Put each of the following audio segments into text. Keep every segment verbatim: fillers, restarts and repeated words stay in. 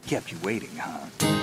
Kept you waiting, huh?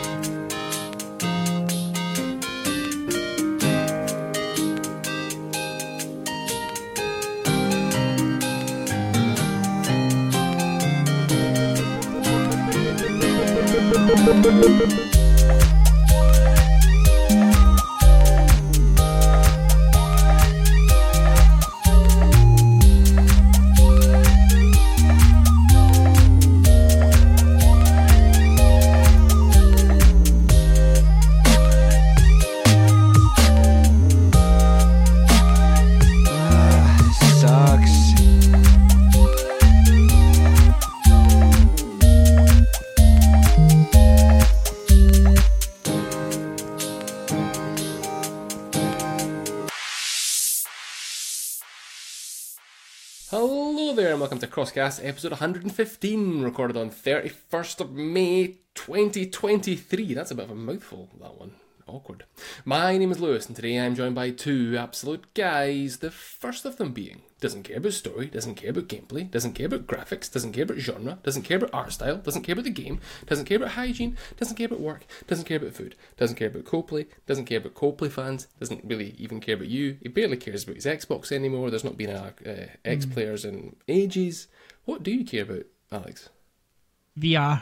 Welcome to Crosscast, episode one hundred fifteen, recorded on thirty-first of May twenty twenty-three. That's a bit of a mouthful, that one. Awkward. My name is Lewis, and today I'm joined by two absolute guys. The first of them being, doesn't care about story, doesn't care about gameplay, doesn't care about graphics, doesn't care about genre, doesn't care about art style, doesn't care about the game, doesn't care about hygiene, doesn't care about work, doesn't care about food, doesn't care about Coldplay, doesn't care about Coldplay fans, doesn't really even care about you. He barely cares about his Xbox anymore. There's not been a uh, X players in ages. What do you care about, Alex? V R.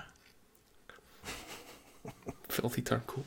Filthy turncoat.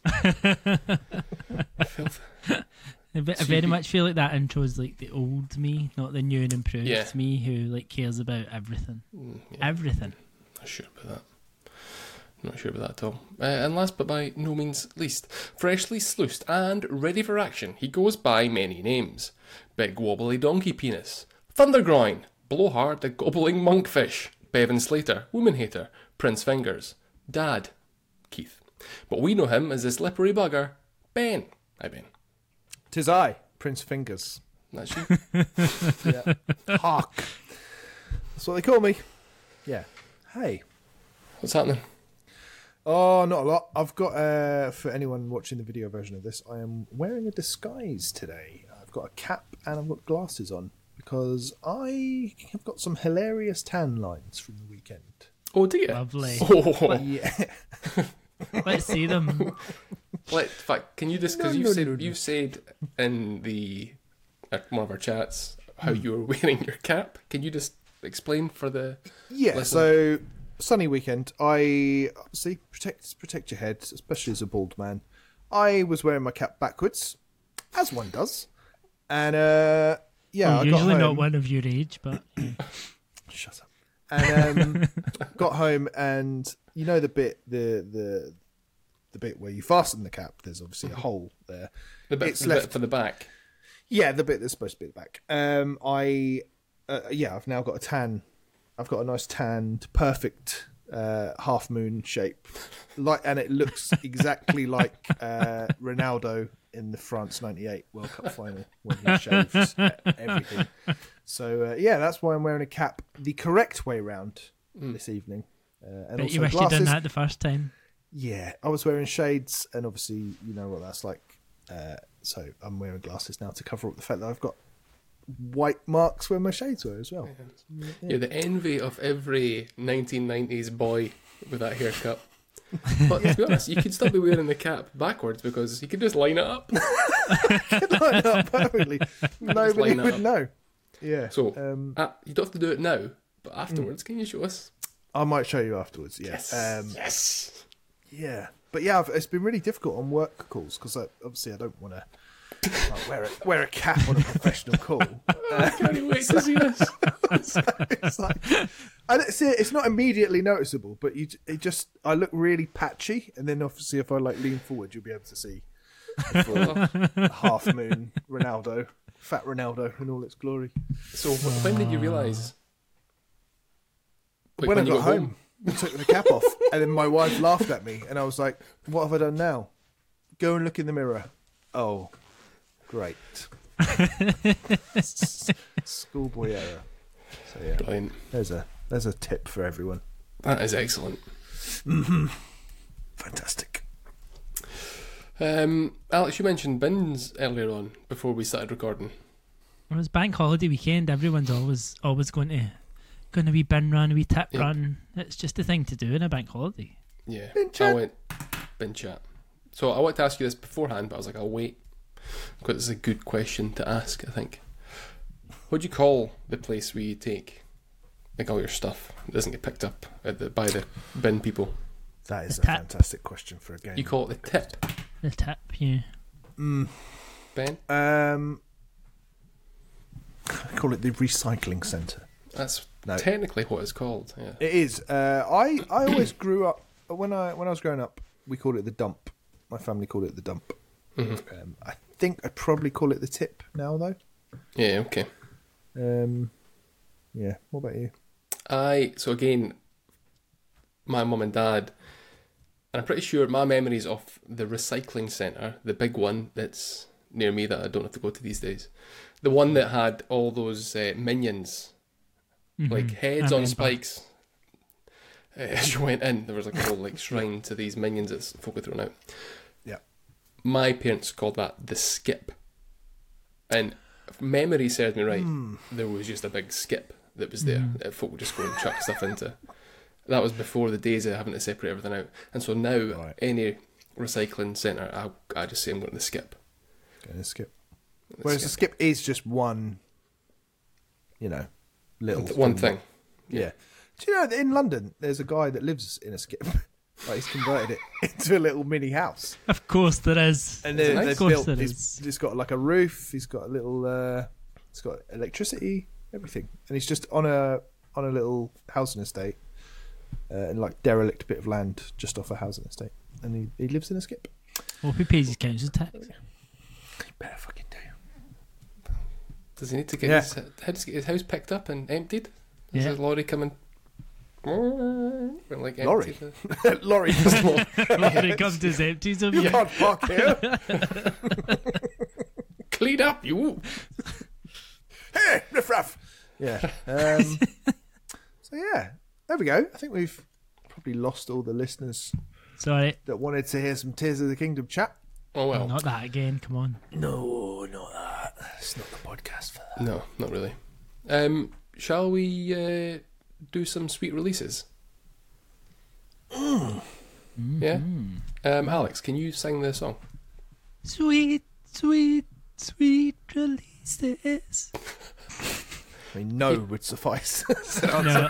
Filth. I very much feel like that intro is like the old me, not the new and improved yeah. me who like cares about everything. Mm, yeah. Everything. Not sure about that. Not sure about that at all. Uh, and last but by no means least, freshly sluiced and ready for action, he goes by many names. Big wobbly donkey penis, Thundergroin, Blowhard the gobbling monkfish, Bevan Slater, woman hater, Prince Fingers, Dad, Keith. But we know him as the slippery bugger, Ben. Hi, Ben. Tis I, Prince Fingers. That's you. Yeah. Hark. That's what they call me. Yeah. Hey. What's happening? Oh, not a lot. I've got, uh, for anyone watching the video version of this, I am wearing a disguise today. I've got a cap and I've got glasses on because I have got some hilarious tan lines from the weekend. Oh, do you? Lovely. Oh. Yeah. Let's see them. Let, in fact, can you just, because No, you no, said no, no. you said in the uh, one of our chats how you were wearing your cap. Can you just explain for the Yeah, listener? so sunny weekend. I obviously protect protect your head, especially as a bald man. I was wearing my cap backwards, as one does, and uh, yeah, well, I usually got home. not one of your age, but Shut up. And um, got home, and you know the bit the the the bit where you fasten the cap. There's obviously a hole there. the bit, it's the left- bit for the back. Yeah, the bit that's supposed to be at the back. Um, I uh, yeah, I've now got a tan. I've got a nice tanned, perfect uh, half moon shape, like, and it looks exactly like uh, Ronaldo in the France ninety-eight World Cup final when he shaved everything. So uh, yeah, that's why I'm wearing a cap the correct way round Mm. this evening. Uh, and but also you wish glasses. you'd done that the first time. Yeah, I was wearing shades, and obviously you know what that's like. Uh, so I'm wearing glasses now to cover up the fact that I've got white marks where my shades were as well. Yeah. You're the envy of every nineteen nineties boy with that haircut. But to be honest, you could still be wearing the cap backwards because you could just line it up. Line it up perfectly. Nobody line it would up. know. Yeah. So um, uh, you don't have to do it now, but afterwards, can you show us? I might show you afterwards. Yeah. Yes. Um, yes. Yeah. But yeah, I've, it's been really difficult on work calls because obviously I don't want to like, wear a wear a cap on a professional call. I can't wait to see this. So it's like, I don't see it, it's not immediately noticeable, but you it just I look really patchy, and then obviously if I like lean forward, you'll be able to see the full half moon Ronaldo, fat Ronaldo in all its glory. So wh- when did you realise? Wait, when, I you got home, I took the cap off, and then my wife laughed at me, and I was like, "What have I done now? Go and look in the mirror." Oh, great. Schoolboy error. So yeah, Brilliant. there's a there's a tip for everyone. That is excellent. Mm-hmm. Fantastic. Um, Alex, you mentioned bins earlier on before we started recording. When it was bank holiday weekend, everyone's always always going to going to be bin run, a wee tip Yep. run. It's just a thing to do in a bank holiday. Yeah, Bin I chat. went bin chat. So I wanted to ask you this beforehand, but I was like, I'll wait because it's a good question to ask. I think. What do you call the place where you take like all your stuff that doesn't get picked up at the, by the bin people? That is The a tap. fantastic question for a game. You call it the tip, The tip, yeah. Mm, Ben? um, I call it the recycling centre. That's No. technically what it's called. Yeah. It is. Uh, I I always grew up when I when I was growing up. We called it the dump. My family called it the dump. Mm-hmm. Um, I think I'd probably call it the tip now, though. Yeah. Okay. Um, yeah. What about you? I so again, my mum and dad, and I'm pretty sure my memories of the recycling centre, the big one that's near me that I don't have to go to these days, the one that had all those uh, minions, Mhm. like heads I on remember. spikes. Uh, as you went in, there was like a whole like shrine to these minions that folk had thrown out. Yeah. My parents called that the skip, and if memory serves me right, there was just a big skip that was there Mm. that folk would just go and chuck stuff into. That was before the days of having to separate everything out, and so now Right. any recycling centre, I I just say I'm going to the skip. Going to skip. The Whereas the skip is just one, you know, little one thing. Yeah. Do you know that in London there's a guy that lives in a skip? Like he's converted it into a little mini house, Of course there is. and That's they, nice. they've Of course built. there He's, is. he's got like a roof. He's got a little. Uh, he's got electricity, everything, and he's just on a on a little housing estate, uh, and like derelict bit of land just off a housing estate, and he, he lives in a skip. Well, who pays his council tax? Better fucking do. Does he need to get Yeah. his, how does he get his house picked up and emptied? Is Yeah. a lorry coming? And like empty Lorry? the- Lorry, When it comes to his empties of you you. can't park here. Clean up, you. Hey, riff raff. Yeah. Um, so yeah, there we go. I think we've probably lost all the listeners Sorry. that wanted to hear some Tears of the Kingdom chat. Oh well. Not that again, come on. No, not that. It's not the podcast for that. No, not really. Um, shall we uh, do some sweet releases? Yeah. Um, Alex, can you sing the song? Sweet, sweet, sweet releases. I mean, no would suffice. No,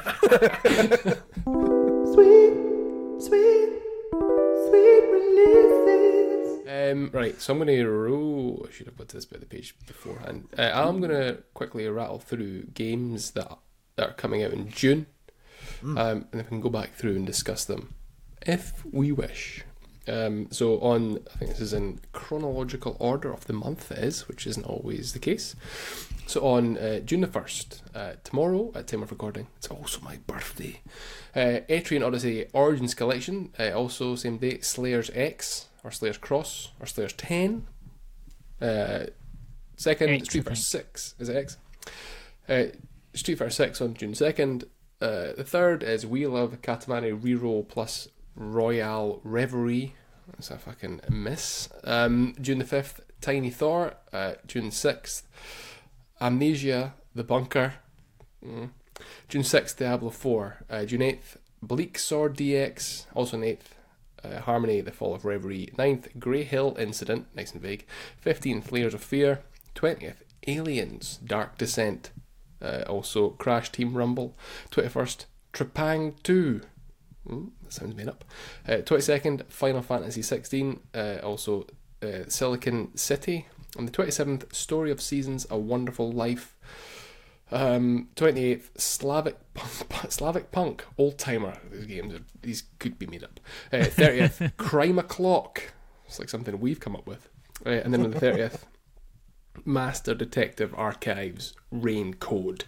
Sweet, sweet, sweet releases. Um, right, so I'm going to roll. I should have put this bit of the page beforehand. Uh, I'm going to quickly rattle through games that, that are coming out in June, um, and then we can go back through and discuss them if we wish. Um, so on, I think this is in chronological order of the month it is, which isn't always the case. So on uh, June the first, uh, tomorrow at time of recording, it's also my birthday. Uh, Etrian Odyssey Origins Collection, uh, also same day. Slayers X or Slayers Cross or Slayers ten. Uh, second, X, Street I Fighter think. six is it X? Uh, Street Fighter six on June second. Uh, the third is We Love Katamari Reroll plus Royale Reverie. That's a fucking miss. Um, June the fifth, Tiny Thor. Uh, June sixth, Amnesia The Bunker. Mm. June sixth, Diablo four. Uh, June eighth, Bleak Sword D X. Also on eighth, uh, Harmony The Fall of Reverie. ninth, Grey Hill Incident. Nice and vague. fifteenth, Layers of Fear. twentieth, Aliens Dark Descent. Uh, also Crash Team Rumble. twenty-first, Trepang two. Mm, that sounds made up. Uh, twenty-second, Final Fantasy sixteen. Uh, also uh, Silicon City. On the twenty-seventh, Story of Seasons, A Wonderful Life. Um, twenty-eighth, Slavic Punk, Slavic Punk, Old Timer. These games, are, these could be made up. Uh, thirtieth, Crime O'Clock. It's like something we've come up with. Uh, and then on the thirtieth, Master Detective Archives, Rain Code.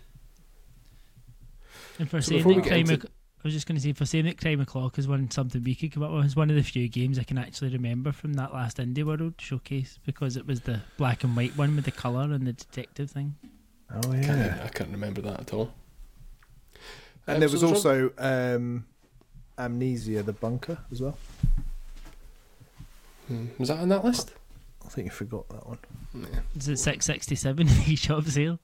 and for So saying before we that get Crime, into- O'C- I was just going to say, for saying that Crime O'Clock is one something we could come up with, it's one of the few games I can actually remember from that last Indie World showcase, because it was the black and white one with the colour and the detective thing. Oh Can't yeah. even- I can't remember that at all. And Um, there so was there's also um, Amnesia the Bunker as well. al- Hmm, was that on that list? I think you forgot that one. Yeah. Is it six sixty-seven eShop sale?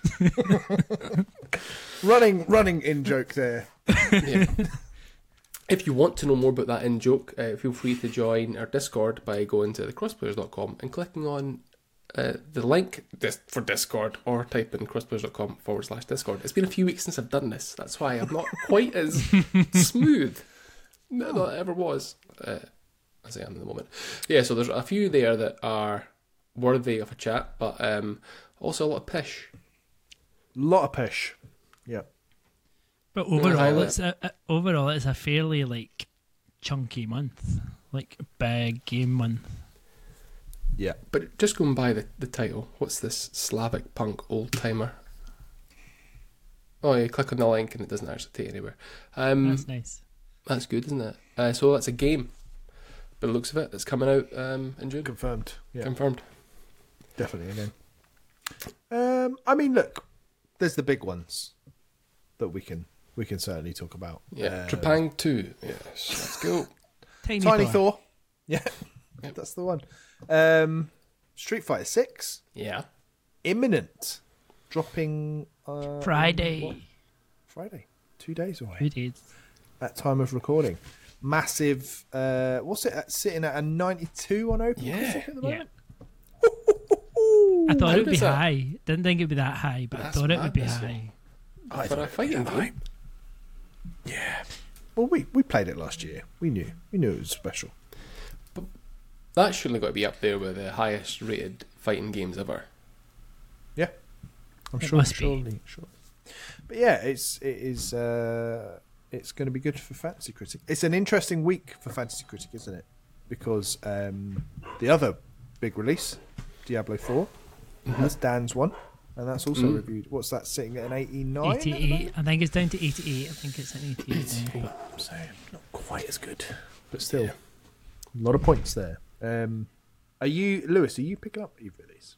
Running, running in joke there. Yeah. If you want to know more about that in joke, uh, feel free to join our Discord by going to the crossplayers dot com and clicking on uh, the link dis- for Discord, or type in crossplayers dot com forward slash Discord. It's been a few weeks since I've done this. That's why I'm not quite as smooth no, that I ever was uh, as I am at the moment. Yeah, so there's a few there that are worthy of a chat, but um, also a lot of pish. Lot of pish. Yeah. But No, overall, highlight. it's a, a- overall it's a fairly like chunky month, like big game month. Yeah. But just going by the, the title, what's this Slavic punk old timer? Oh, you click on the link and it doesn't actually take you anywhere. Um, That's nice. That's good, isn't it? Uh, so that's a game. By the looks of it, it's coming out um, in June. Confirmed. Yeah. Confirmed. Definitely a game. Um, I mean, look, there's the big ones that we can we can certainly talk about. Yeah, Um, Trepang two. Yes, let's go. Tiny, Tiny Thor. Thor. Yeah, Yep. that's the one. Um, Street Fighter Six. Yeah. Imminent. Dropping uh, Friday. what? Friday. Two days away. Who did? At time of recording. Massive. Uh, what's it at, sitting at a ninety-two on Open? Yeah. Critic at the Yeah. moment? I thought How it would be does that- high. Didn't think it'd be that high, but That's I thought it would be madness, high. I For thought a fighting it'd be game. Yeah. Well, we, we played it last year. We knew. We knew it was special. That's surely got to be up there with the highest rated fighting games ever. Yeah. I'm It sure. must be. surely, surely. But yeah, it's it is uh, it's going to be good for Fantasy Critic. It's an interesting week for Fantasy Critic, isn't it? Because um, the other big release, Diablo four, that's Dan's one, and that's also Mm. reviewed. What's that sitting at an eighty-nine? eighty-eight. I think it's down to eighty-eight. I think it's at eighty-eight now. So not quite as good, but still a lot of points there. Um, are you Lewis? Are you picking up either of these?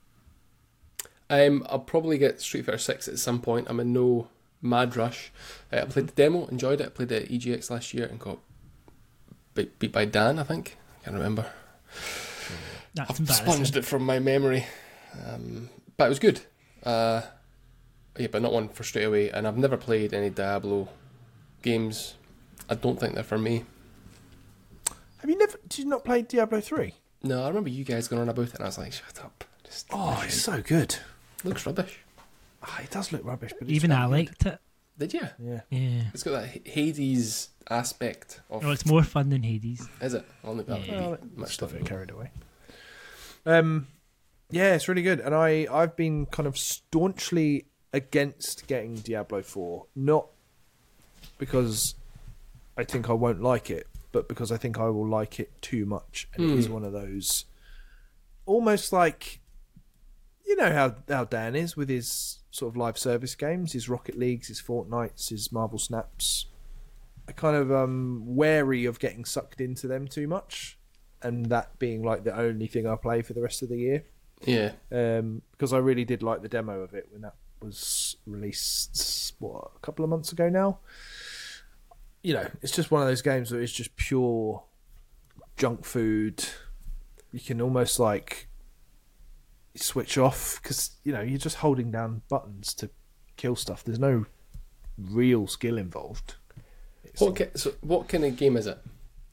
Um, I'll probably get Street Fighter six at some point. I'm in no mad rush. Uh, I played the demo, enjoyed it. I played the E G X last year and got beat, beat by Dan, I think. I can't remember. That's I've embarrassing. sponged it from my memory. Um, but it was good. Uh, yeah, but not one for straight away. And I've never played any Diablo games. I don't think they're for me. Have you never? Did you not play Diablo three? No, I remember you guys going on about it and I was like, shut up. Just Oh, it's so good. looks rubbish. Oh, it does look rubbish, but it's Even very I good. liked it. Did you? Yeah. Yeah. It's got that H- Hades aspect of... Oh, it's more fun than Hades. Is it? I'll look that Yeah. up. Much Stuff stuff it carried away. Um, yeah, it's really good, and I I've been kind of staunchly against getting Diablo four, not because I think I won't like it, but because I think I will like it too much, and it is Hmm. one of those almost like, you know how how Dan is with his sort of live service games, his Rocket Leagues, his Fortnites, his Marvel Snaps. I kind of um wary of getting sucked into them too much, and that being like the only thing I play for the rest of the year. Yeah. Um, because I really did like the demo of it when that was released, what, a couple of months ago now. You know, it's just one of those games that is just pure junk food. You can almost like switch off because, you know, you're just holding down buttons to kill stuff. There's no real skill involved. It's, What, ki- so what kind of game is it?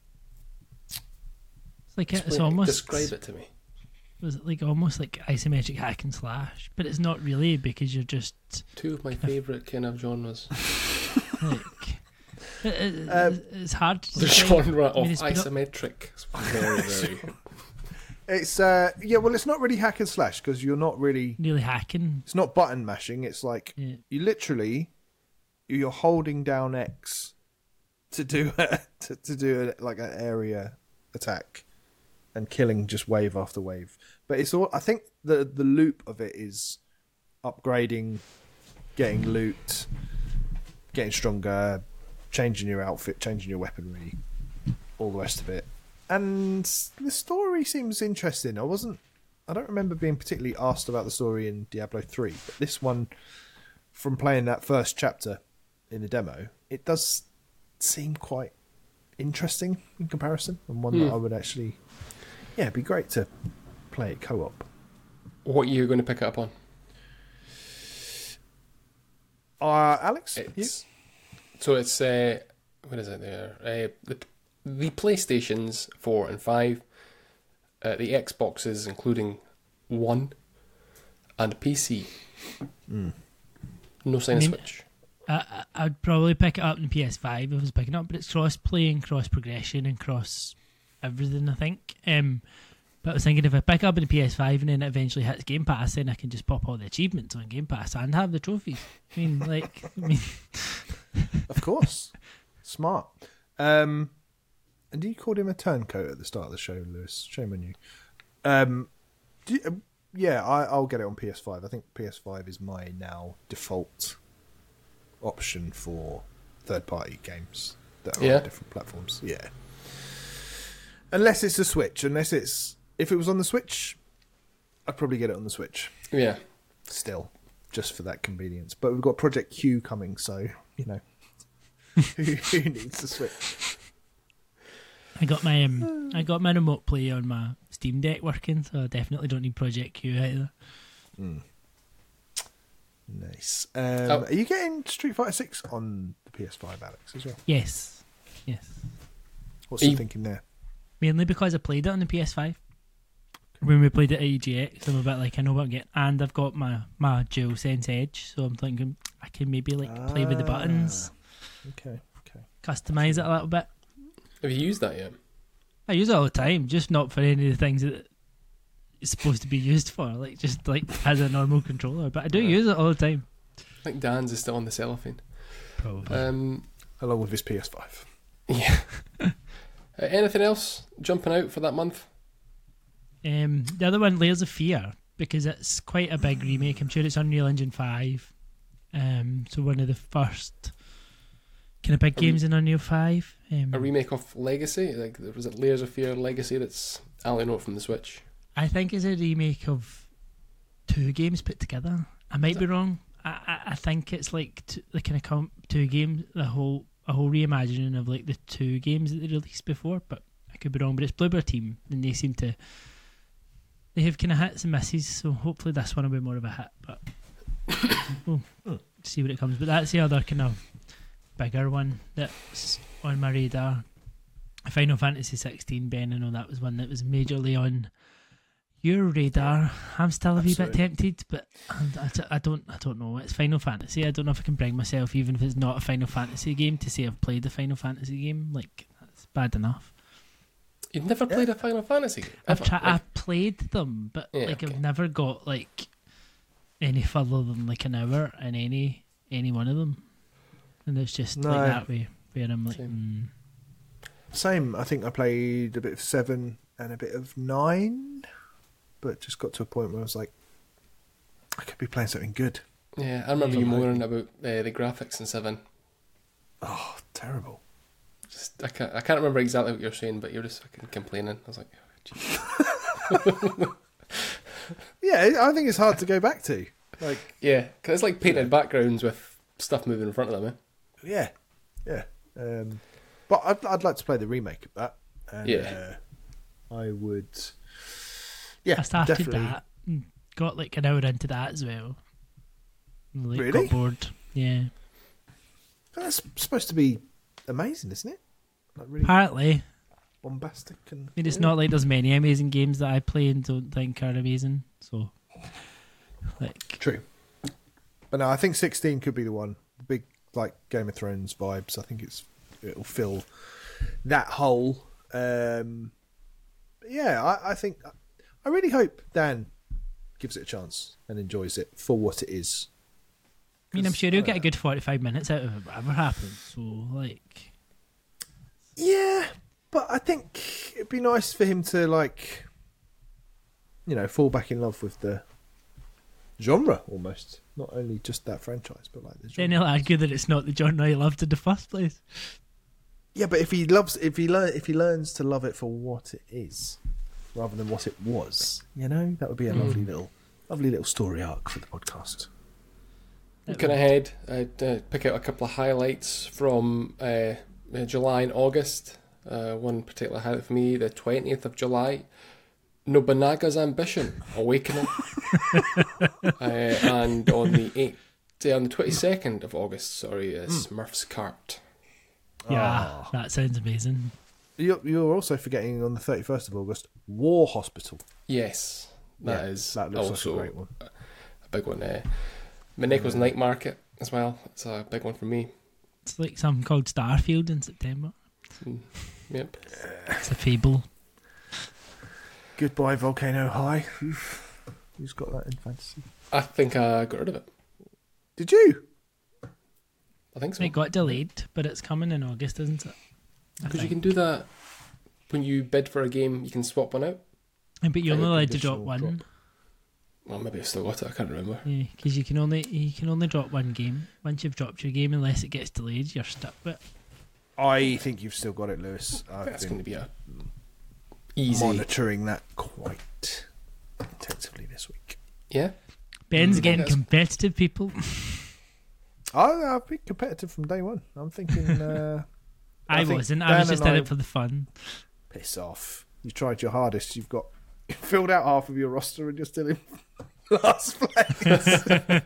It's like it's Explain- almost Describe it to me. Was it like almost like isometric hack and slash, but it's not really because you're just Two of my favourite kind of genres. like it, it, Um, it's hard to The describe. genre I mean, of it's been up- isometric. It's very, very... it's uh, yeah, well, it's not really hack and slash because you're not really. nearly hacking. It's not button mashing. It's like Yeah. you literally you're holding down X to do a, to, to do a, like an area attack and killing just wave after wave. But it's all. I think the the loop of it is upgrading, getting loot, getting stronger, changing your outfit, changing your weaponry, all the rest of it. And the story seems interesting. I wasn't. I don't remember being particularly asked about the story in Diablo three, but this one, from playing that first chapter in the demo, it does seem quite interesting in comparison, and one that Hmm. I would actually, yeah, it'd be great to play it co-op. What are you going to pick it up on? Uh, Alex, you? It's, so it's uh, what is it there? Uh, the the PlayStations four and five, uh, the Xboxes including one, and P C. Mm. No sign I mean, of Switch. I, I'd probably pick it up in P S five if I was picking it up, but it's cross-play and cross-progression and cross everything, I think. Um, but I was thinking if I pick it up in the P S five and then it eventually hits Game Pass, then I can just pop all the achievements on Game Pass and have the trophies. I mean, like, I mean, Of course. Smart. Um, and you called him a turncoat at the start of the show, Lewis. Shame on you. Um, do you, um, yeah, I, I'll get it on P S five. I think P S five is my now default option for third-party games that are Yeah. on different platforms. Yeah. Unless it's a Switch. Unless it's... If it was on the Switch, I'd probably get it on the Switch. Yeah. Still. Just for that convenience. But we've got Project Q coming, so, you know. who, who needs the Switch? I got my um, I got my remote play on my Steam Deck working, so I definitely don't need Project Q either. Mm. Nice. Um, Oh. Are you getting Street Fighter six on the P S five, Alex, as well? Yes, yes. What's Are the you- thinking there? Mainly because I played it on the P S five. When we played it at E G X, I'm a bit like, I know what I'm getting. And I've got my, my DualSense Edge, so I'm thinking I can maybe like play with the buttons, Okay, okay. customise it a little bit. Have you used that yet? I use it all the time, just not for any of the things that it's supposed to be used for, like just like as a normal controller. But I do Yeah. use it all the time. I think Dan's is still on the cellophane. Probably. Um, Along with his P S five. yeah. uh, anything else jumping out for that month? Um, the other one, Layers of Fear, because it's quite a big remake. I'm sure it's Unreal Engine five. Um, so one of the first kind of big A re- games in Unreal five. Um, A remake of Legacy? Like, was it Layers of Fear Legacy? That's I only know it from the Switch. I think it's a remake of two games put together. I might be wrong. I, I, I think it's like two, the kind of com- two games, the whole a whole reimagining of like the two games that they released before. But I could be wrong. But it's Bloober Team, and they seem to they have kind of hits and misses. So hopefully this one will be more of a hit. But we'll see what it comes. But that's the other kind of bigger one that's on my radar. Final Fantasy sixteen, Ben. I know that was one that was majorly on your radar. I'm still a wee bit Absolutely. tempted, but I, I, I don't. I don't know. It's Final Fantasy. I don't know if I can bring myself, even if it's not a Final Fantasy game, to say I've played a Final Fantasy game. Like that's bad enough. You've never Yeah. played a Final Fantasy game? I've Ever? tried. Like, I've played them, but Yeah, like okay. I've never got like any further than like an hour in any any one of them, and it's just No. like that way where I'm like, Same. mm, Same. I think I played a bit of seven and a bit of nine, but just got to a point where I was like, I could be playing something good. yeah, I remember you Something. moaning about uh, the graphics in Seven. Oh, terrible. Just I can't I can't remember exactly what you're saying, but you're just fucking complaining. I was like, oh, geez. Yeah, I think it's hard to go back to. Like, Yeah, because it's like painted backgrounds with stuff moving in front of them. Eh? yeah, yeah. Um, but I'd, I'd like to play the remake of that. And, Yeah. uh, I would. Yeah, I started definitely. that. and Got like an hour into that as well. Like, Really? Got bored. Yeah. That's supposed to be amazing, isn't it? Like really Apparently, bombastic and. I mean, it's not like there's many amazing games that I play and don't think are amazing. So, like, True. But no, I think sixteen could be the one. The big, like, Game of Thrones vibes. I think it's it'll fill that hole. Um, but yeah, I, I think. I really hope Dan gives it a chance and enjoys it for what it is. I mean, I'm 'Cause, sure he'll I get a don't good forty-five minutes out of it, whatever happens. So, like, Yeah, but I think it'd be nice for him to, like, you know, fall back in love with the genre almost. Not only just that franchise, but like the then genre. he'll argue that it's not the genre he loved in the first place. Yeah, but if he loves, if he learn, if he learns to love it for what it is, rather than what it was, you know, that would be a Mm. lovely little, lovely little story arc for the podcast. Looking ahead, I'd uh, pick out a couple of highlights from uh, uh, July and August. Uh, one particular highlight for me, the twentieth of July, Nobunaga's Ambition, Awakening. uh, and on the eighth, uh, on the twenty-second of August, sorry, is Smurf's Cart. Yeah, Oh. that sounds amazing. You're, you're also forgetting on the thirty-first of August, War Hospital. Yes, that Yeah, is that looks also like a great one. a big one. Uh, Mineko's Night Market as well. It's a big one for me. It's like something called Starfield in September. Mm, Yep. It's a fable. Goodbye, Volcano High. Who's got that in fantasy? I think I got rid of it. Did you? I think so. It got delayed, but it's coming in August, isn't it? I Because you think. can do that when you bid for a game, you can swap one out. But you're Like a only allowed to drop conditional one. drop. Well, maybe I've still got it. I can't remember. Yeah, because you can only you can only drop one game. Once you've dropped your game, unless it gets delayed, you're stuck with it. I think you've still got it, Lewis. I've That's been going to be a easy. monitoring that quite intensively this week. Yeah. Ben's Mm, getting that's- competitive, people. I, I've been competitive from day one. I'm thinking. Uh, I, I think wasn't. I Dan was just and in I- it for the fun. piss off. You tried your hardest. You've got filled out half of your roster and you're still in last place.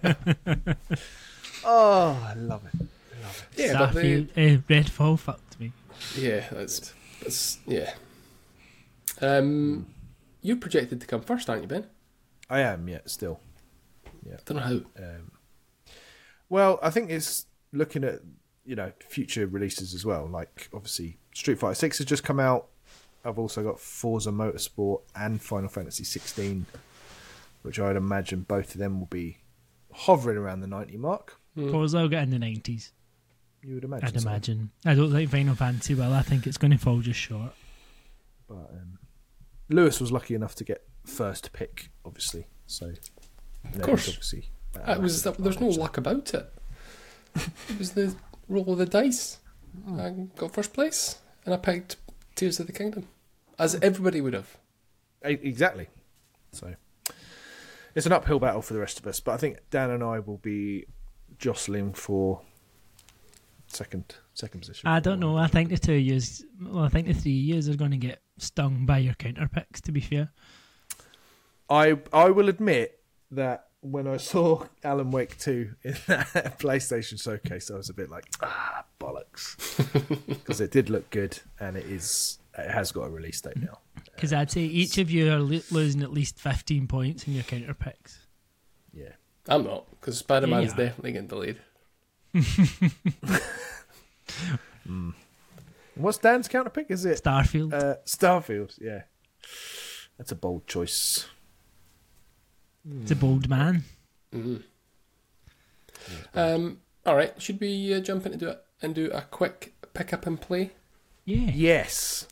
Oh, I love it. I love it. Yeah, but the, Starfield, uh, Redfall fucked me. yeah, that's, that's yeah. Um, you're projected to come first, aren't you, Ben? I am, yeah, still. Don't know how. Um, well, I think it's looking at, you know, future releases as well. Like, obviously, Street Fighter six has just come out. I've also got Forza Motorsport and Final Fantasy sixteen, which I'd imagine both of them will be hovering around the ninety mark. Forza will get in the nineties. You would imagine. I'd so. imagine. I don't think Final Fantasy will. I think it's going to fall just short. But um, Lewis was lucky enough to get first pick, obviously. So, of course. obviously, It was. There's no luck about it. It was the roll of the dice. I got first place, and I picked Tears of the Kingdom, as everybody would have. E- Exactly. So it's an uphill battle for the rest of us, but I think Dan and I will be jostling for second second position. I don't know. I think the two years, well, I think the three years are going to get stung by your counter picks, to be fair. I I will admit that when I saw Alan Wake two in that PlayStation showcase, I was a bit like, ah, bollocks, because it did look good, and it is it has got a release date now. Because I'd say each of you are lo- losing at least fifteen points in your counter picks. Yeah. I'm not, because Spider-Man's Yeah, you are. definitely getting delayed. What's Dan's counter pick? Is it Starfield. uh, Starfield? Yeah, that's a bold choice. it's a bold man. Mm. Um. All right. Should we uh, jump into it and do a quick pick up and play? Yeah. Yes.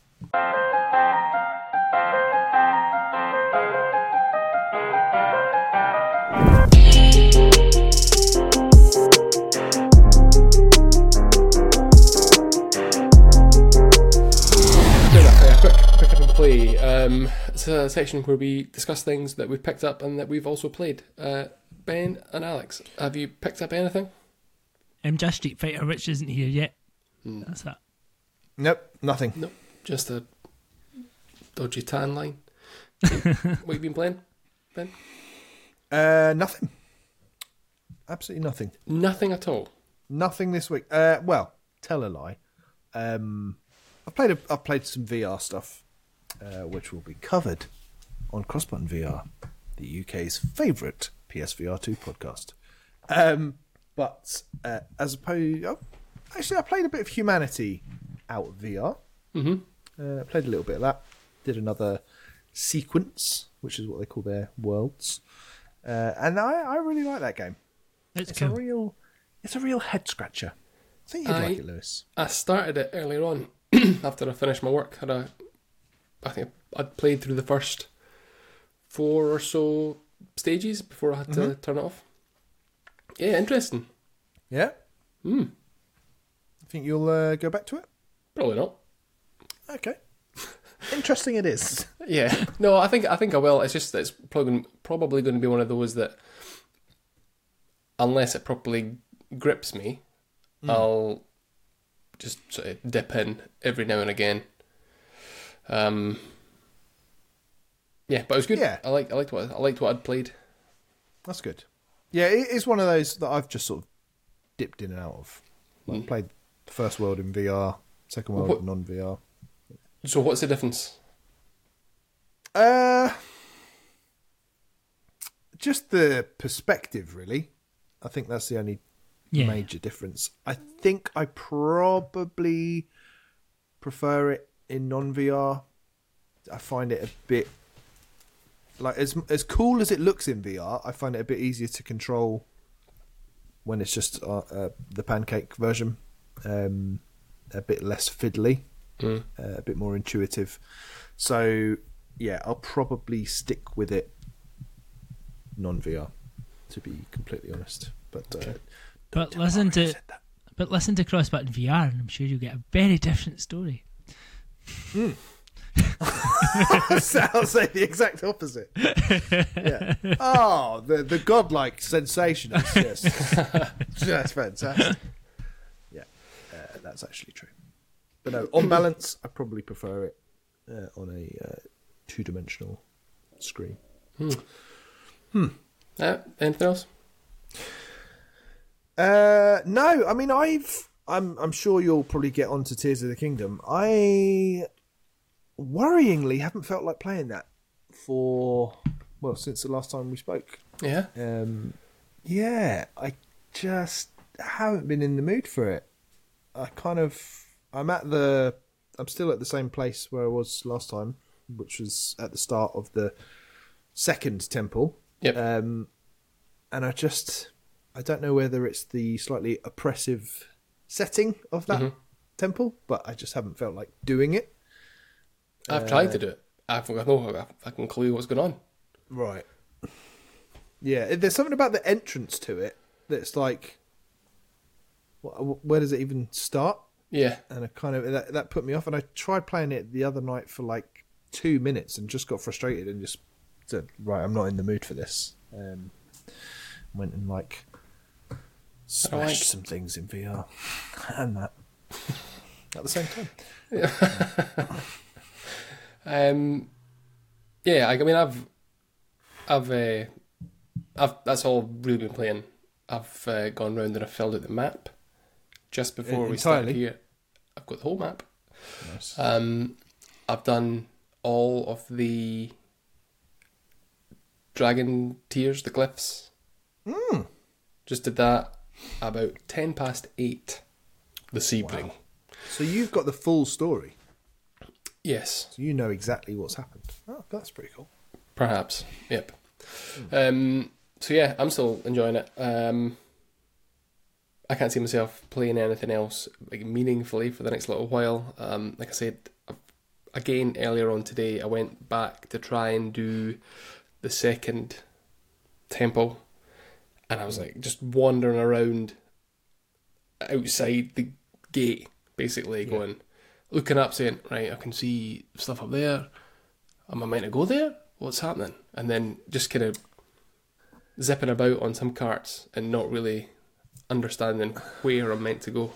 Do a, a quick pick up and play. Um, it's a section where we discuss things that we've picked up and that we've also played. Uh, Ben and Alex, have you picked up anything? Um, just Street Fighter, which isn't here yet. Hmm. That's that. Nope. Nothing. Nope. Just a dodgy tan line. What you been playing, Ben? Uh, nothing. Absolutely nothing. Nothing at all. Nothing this week. Uh, well, tell a lie. Um, I've played. A, I've played some V R stuff, uh, which will be covered on Crossbutton V R, the U K's favourite P S V R two podcast. Um, but uh, as opposed, oh, actually, I played a bit of Humanity out of V R. Mm-hmm. Uh, played a little bit of that. Did another sequence, which is what they call their worlds, uh, and I, I really like that game. It's, It's cool. a real, it's a real head scratcher. I think you'd I- like it, Lewis. I started it earlier on after I finished my work. Had a, I think I'd played through the first four or so stages before I had to turn it off. Yeah, interesting. Yeah. Hmm. Think you'll uh, go back to it? Probably not. Okay. Interesting it is. Yeah, no, I think I think I will. It's just that it's probably probably going to be one of those that, unless it properly grips me, I'll just sort of dip in every now and again. Um, yeah, but it was good. Yeah. I like I liked what I liked what I'd played. That's good. Yeah, it is one of those that I've just sort of dipped in and out of. Like, Mm. played First world in V R, second world What- non-V R. So what's the difference? Uh, just the perspective, really. I think that's the only Yeah. major difference. I think I probably prefer it in non-V R. I find it a bit like as as cool as it looks in V R. I find it a bit easier to control when it's just uh, uh, the pancake version. Um, a bit less fiddly, Mm. uh, a bit more intuitive. So yeah, I'll probably stick with it non-V R, to be completely honest. But uh, But don't listen worry, I to said that. but listen to Crossbutt in V R, and I'm sure you'll get a very different story. So I'll say the exact opposite. Yeah. Oh, the the godlike sensation is just just fantastic. Yeah, uh, that's actually true. But no, on balance, I probably prefer it uh, on a uh, two-dimensional screen. Uh, anything else? Uh, no, I mean I've I'm I'm sure you'll probably get onto Tears of the Kingdom. I worryingly haven't felt like playing that for well since the last time we spoke. Yeah. Um, yeah, I just haven't been in the mood for it. I kind of I'm at the I'm still at the same place where I was last time, which was at the start of the second temple. Yep. Um, and I just I don't know whether it's the slightly oppressive setting of that Mhm. temple, but I just haven't felt like doing it. I've tried to do it. I've got no fucking clue what's going on. Right. Yeah, there's something about the entrance to it that's like, wh- where does it even start? Yeah. And I kind of that, that put me off. And I tried playing it the other night for like two minutes and just got frustrated and just said, "Right, I'm not in the mood for this." Um, went and like smashed like- some things in V R and that at the same time. Um, yeah, I, I mean, I've, I've, uh, I've. That's all I've really been playing. I've uh, gone round and I filled out the map just before we started Entirely? here. I've got the whole map. Nice. Um, I've done all of the dragon tiers, the glyphs. Mm. Just did that about ten past eight this evening. So you've got the full story. Yes. So you know exactly what's happened. Oh, that's pretty cool. Perhaps. Yep. Um, so yeah, I'm still enjoying it. Um, I can't see myself playing anything else like meaningfully for the next little while. Um, like I said, again earlier on today, I went back to try and do the second temple, and I was like just wandering around outside the gate, basically Yeah. going, looking up, saying, right, I can see stuff up there. Am I meant to go there? What's happening? And then just kind of zipping about on some carts and not really understanding where I'm meant to go.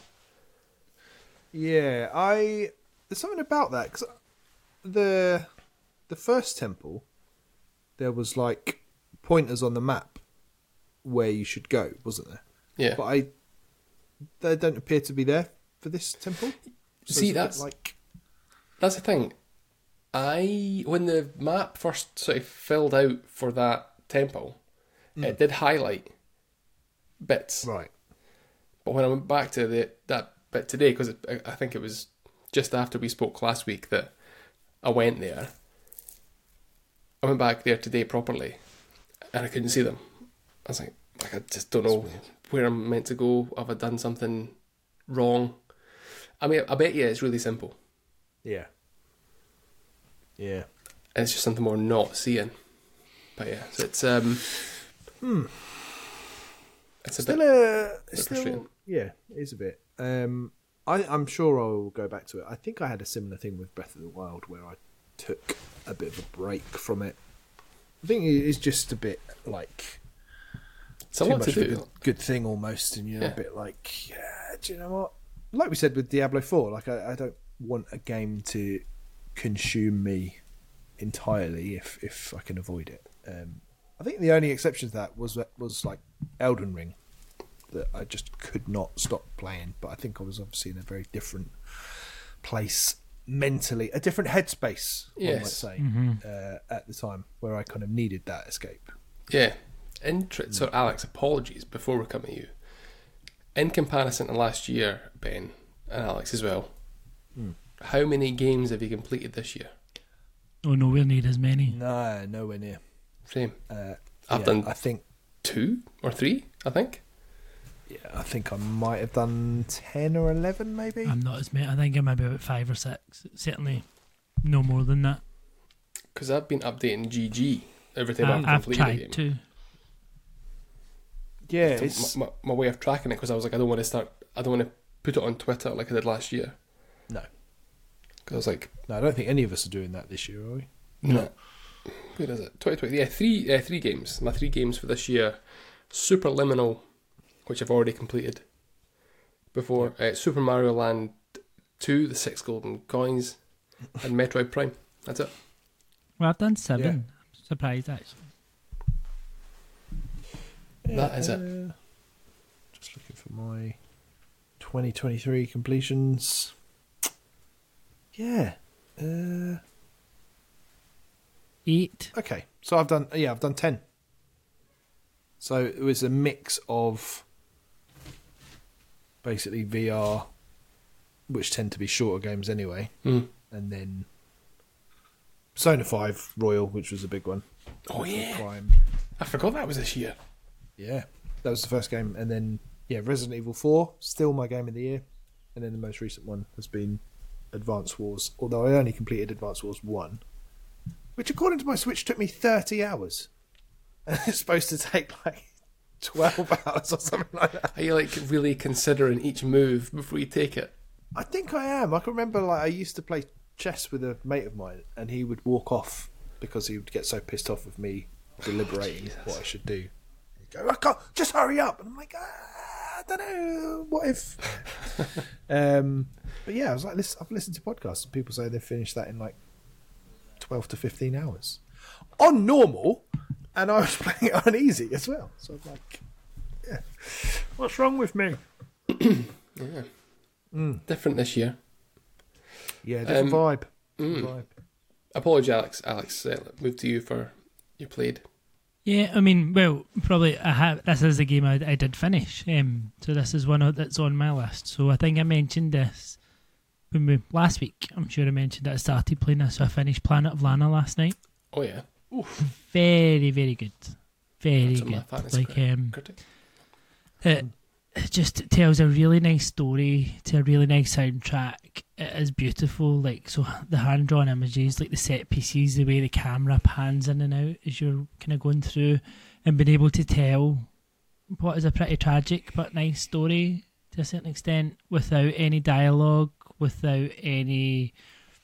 Yeah, I there's something about that because the the first temple there was like pointers on the map where you should go, wasn't there? Yeah. But I they don't appear to be there for this temple. So See, it's a bit that's like that's the thing. I when the map first sort of filled out for that temple, it did highlight bits. right. But when I went back to the that bit today, because I think it was just after we spoke last week that I went there, I went back there today properly, and I couldn't see them. I was like, like I just don't know where I'm meant to go. Have I done something wrong? I mean, I bet you it's really simple. Yeah. Yeah. It's just something we're not seeing. But yeah, so it's um, Hmm. it's a Still bit. a bit still frustrating. yeah, it is a bit. Um, I I'm sure I'll go back to it. I think I had a similar thing with Breath of the Wild where I took a bit of a break from it. I think it is just a bit like It's a too lot to much of a do. good, good thing almost, and you're Yeah. a bit like, yeah, do you know what? Like we said with Diablo four, like I, I don't want a game to consume me entirely if if I can avoid it. Um, I think the only exception to that was was like Elden Ring. that I just could not stop playing. But I think I was obviously in a very different place mentally, a different headspace, Yes. one might say, Mm-hmm. uh, at the time where I kind of needed that escape. Yeah. Inter- so, Alex, apologies before we come to you. In comparison to last year, Ben, and Alex as well, Mm. how many games have you completed this year? Oh, nowhere near as many. No, nowhere near. Same. Uh, I've yeah, done I think. two or three, I think. Yeah, I think I might have done ten or eleven, maybe. I'm not as many. I think I might be about five or six. Certainly, no more than that. Because I've been updating G G every time I, I've I've completed a tried game. to. yeah, So it's my, my, my way of tracking it, because I was like, I don't want to start, I don't want to put it on Twitter like I did last year. no, Because I was like, no. I don't think any of us are doing that this year, are we? no. Where is it? twenty twenty. Yeah, three, uh, three games. My three games for this year: Superliminal, which I've already completed before, uh, Super Mario Land two, the six golden coins, and Metroid Prime. That's it. Well, I've done seven. I'm surprised actually. That is it. uh, Just looking for my twenty twenty-three completions. Yeah. Uh, Eight. okay, so I've done. Yeah, I've done ten. So it was a mix of basically V R, which tend to be shorter games anyway, Mm. and then Persona five Royal, which was a big one. Oh Metroid yeah, Prime. I forgot that was this year. Yeah, that was the first game, and then yeah, Resident Evil four, still my game of the year, and then the most recent one has been Advance Wars. Although I only completed Advance Wars one, which according to my Switch took me thirty hours, and it's supposed to take like twelve hours or something like that. Are you like really considering each move before you take it? I think I am. I can remember like I used to play chess with a mate of mine, and he would walk off because he would get so pissed off with me deliberating Jesus. what I should do. He'd go, I can't, just hurry up. And I'm like, ah, I don't know, what if? um, but yeah, I was like, listen, I've listened to podcasts and people say they finished that in like twelve to fifteen hours on normal, and I was playing it on easy as well. So I'm like, yeah, what's wrong with me? Yeah. Mm. Different this year. Yeah, different Um, vibe. Mm. Different vibe. Apology, Alex. Alex, uh, move to you for you played. Yeah, I mean, well, probably I have. This is the game I, I did finish. Um, so this is one of, that's on my list. So I think I mentioned this when we last week. I'm sure I mentioned that I started playing this. So I finished Planet of Lana last night. Oh yeah, Very, very good. Very That's on my good. fantasy Like crit- um, critic. it, it just tells a really nice story to a really nice soundtrack. It is beautiful. Like, so the hand drawn images, like the set pieces, the way the camera pans in and out as you're kind of going through, and being able to tell what is a pretty tragic but nice story to a certain extent without any dialogue, without any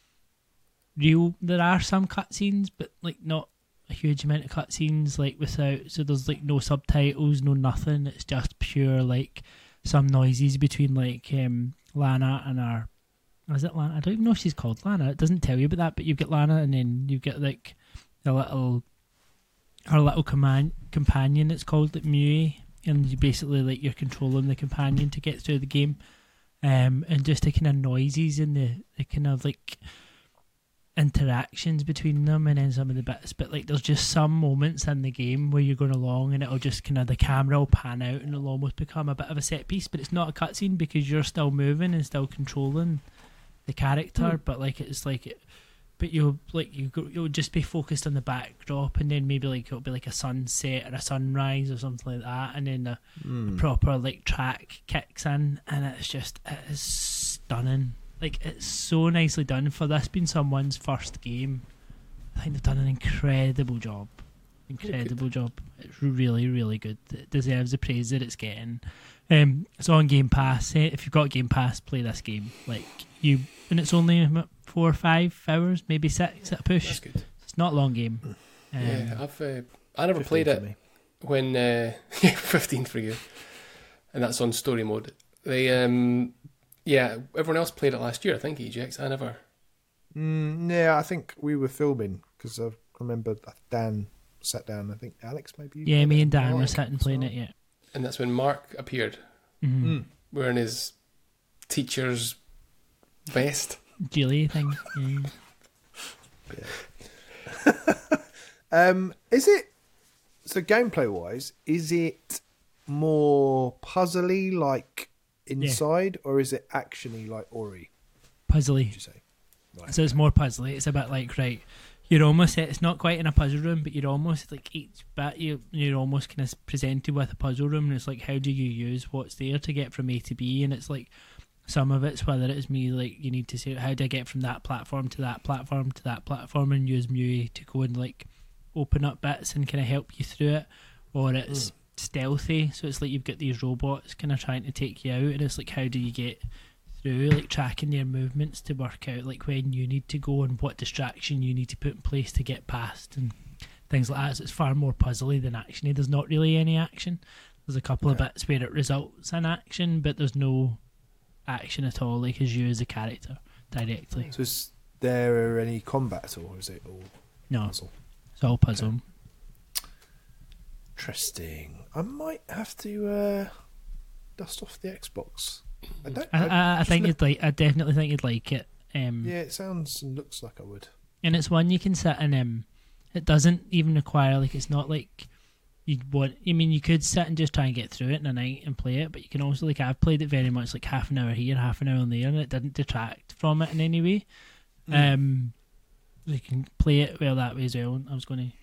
real. There are some cutscenes, but like not a huge amount of cutscenes, like without, so there's like no subtitles, no nothing. It's just pure like some noises between like um Lana and our, is it Lana? I don't even know if she's called Lana. It doesn't tell you about that, but you get Lana, and then you get like a little, her little command companion. It's called like Mui, and you basically like you're controlling the companion to get through the game, um, and just the kind of noises and the the kind of like interactions between them, and then some of the bits, but like there's just some moments in the game where you're going along and it'll just kind of, the camera will pan out and it'll almost become a bit of a set piece, but it's not a cutscene because you're still moving and still controlling the character, mm. but like it's like it, but you'll like you go, you'll just be focused on the backdrop, and then maybe like it'll be like a sunset or a sunrise or something like that, and then the, Mm. the proper like track kicks in, and it's just, it is stunning. Like, it's so nicely done for this being someone's first game. I think they've done an incredible job. Incredible job. It's really, really good. It deserves the praise that it's getting. Um, it's on Game Pass. Eh? If you've got Game Pass, play this game. Like you, and it's only four or five hours, maybe six at a push. That's good. It's not a long game. Um, Yeah, I've uh, I never played it me. when uh, fifteen for you, and that's on story mode. They um yeah, everyone else played it last year. I think E G X. I never. Mm, yeah, I think we were filming because I remember Dan sat down. I think Alex maybe. yeah, me and Dan Mark were sitting as playing well. it. Yeah. And that's when Mark appeared. Mm-hmm. Mm. wearing his teacher's vest. Ghillie thing. Yeah. Um, is it so gameplay wise? Is it more puzzly like Inside, or is it actiony like Ori? Puzzly. Would you say? Right. So it's more puzzly. It's a bit like, right, you're almost, it's not quite in a puzzle room, but you're almost like each bit, you, you're almost kind of presented with a puzzle room, and it's like, how do you use what's there to get from A to B? And it's like, some of it's whether it's me, like, you need to say, how do I get from that platform to that platform to that platform, and use M U I to go and like open up bits and kind of help you through it, or it's mm. stealthy, so it's like you've got these robots kind of trying to take you out, and it's like, how do you get through, like tracking your movements to work out like when you need to go and what distraction you need to put in place to get past and things like that. So it's far more puzzly than actiony. There's not really any action. There's a couple okay. of bits where it results in action, but there's no action at all, like as you as a character directly. So is there any combat at all, or is it all no puzzle? It's all puzzle. Okay. Interesting. I might have to uh, dust off the Xbox. I don't. I, I, I think look... you'd like. I definitely think you'd like it. Um, yeah, it sounds and looks like I would. And it's one you can sit and um, it doesn't even require like it's not like you'd want. I mean, you could sit and just try and get through it in a night and play it, but you can also like I've played it very much like half an hour here, half an hour on there, and it didn't detract from it in any way. Mm. Um, you can play it well that way as well. I was going to.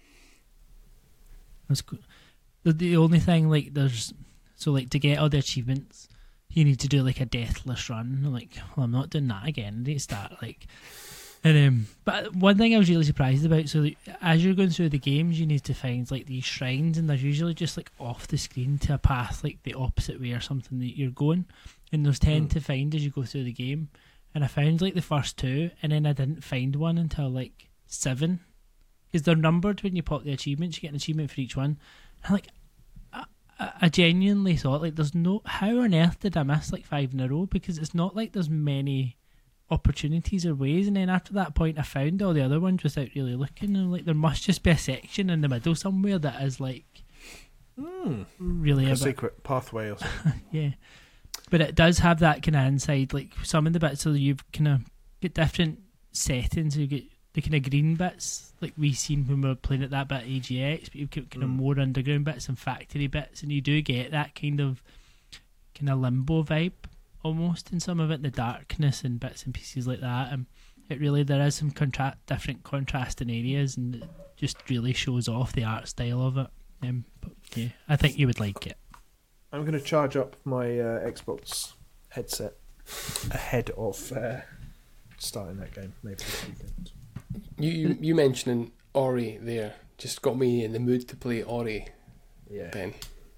I was go- the the only thing like there's so like to get all the achievements. You need to do like a deathless run. I'm like, well, I'm not doing that again. I need to start like, and um. But one thing I was really surprised about. So like, as you're going through the games, you need to find like these shrines, and they're usually just like off the screen to a path like the opposite way or something that you're going. And there's ten mm. to find as you go through the game. And I found like the first two, and then I didn't find one until like seven, because they're numbered when you pop the achievements. You get an achievement for each one. And like. I genuinely thought like there's no how on earth did I miss like five in a row, because it's not like there's many opportunities or ways, and then after that point I found all the other ones without really looking, and like there must just be a section in the middle somewhere that is like mm. really like a, a secret pathway or something. Yeah, but it does have that kind of inside, like some of the bits so you've kind of get different settings. You get the kind of green bits like we seen when we were playing at that bit at A G X, but you've got kind mm. of more underground bits and factory bits, and you do get that kind of kind of limbo vibe almost in some of it, the darkness and bits and pieces like that. And it really, there is some contra- different contrasting areas, and it just really shows off the art style of it. Um, but yeah, I think you would like it. I'm going to charge up my uh, Xbox headset ahead of uh, starting that game maybe this weekend. You, you you mentioning Ori there just got me in the mood to play Ori. Yeah. Ben.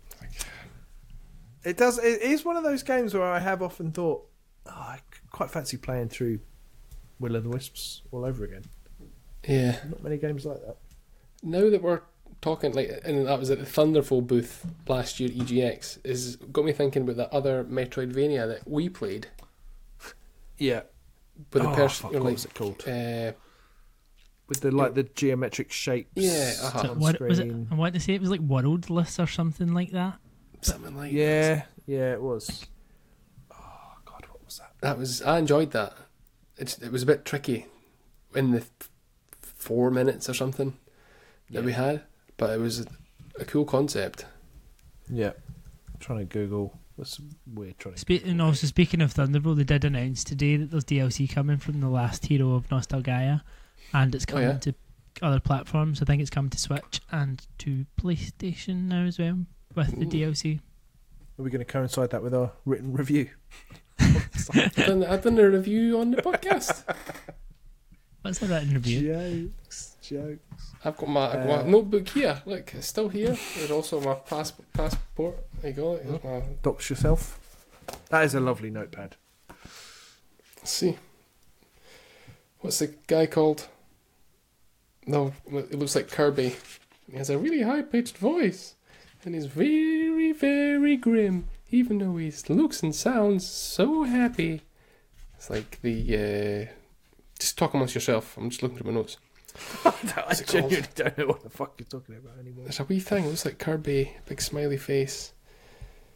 It does. It is one of those games where I have often thought, oh, I quite fancy playing through Will o' the Wisps all over again. Yeah. Not many games like that. Now that we're talking, like, and that was at the Thunderful booth last year at E G X, is got me thinking about that other Metroidvania that we played. Yeah. With the oh, person, fuck, like, what was it called? Uh, With the like the geometric shapes. Yeah, uh-huh. So on what, screen. was it, I wanted to say it was like Worldless or something like that. Something like yeah, that. Yeah, it was. Oh God, what was that? That was I enjoyed that. It's it was a bit tricky in the f- four minutes or something that yeah. we had, but it was a, a cool concept. Yeah, I'm trying to Google. That's weird. Trying to. Spe- and also speaking of Thunderbolt, they did announce today that there's D L C coming from the last hero of Nostalgaia, and it's coming oh, yeah? to other platforms. I think it's coming to Switch and to PlayStation now as well with the Ooh. D L C. Are we going to coincide that with our written review? I've, done, I've done a review on the podcast. What's that in review? Jokes, jokes. I've got my, I've got Uh, my notebook here. Look, it's still here. There's also my pass, passport. There you go. Here's my, Dox yourself. That is a lovely notepad. let's see. What's the guy called? No, it looks like Kirby. He has a really high-pitched voice. And he's very, very grim. Even though he looks and sounds so happy. It's like the... Uh, just talk amongst yourself. I'm just looking through my notes. I genuinely don't know what the fuck you're talking about anymore. There's a wee thing. It looks like Kirby. Big smiley face.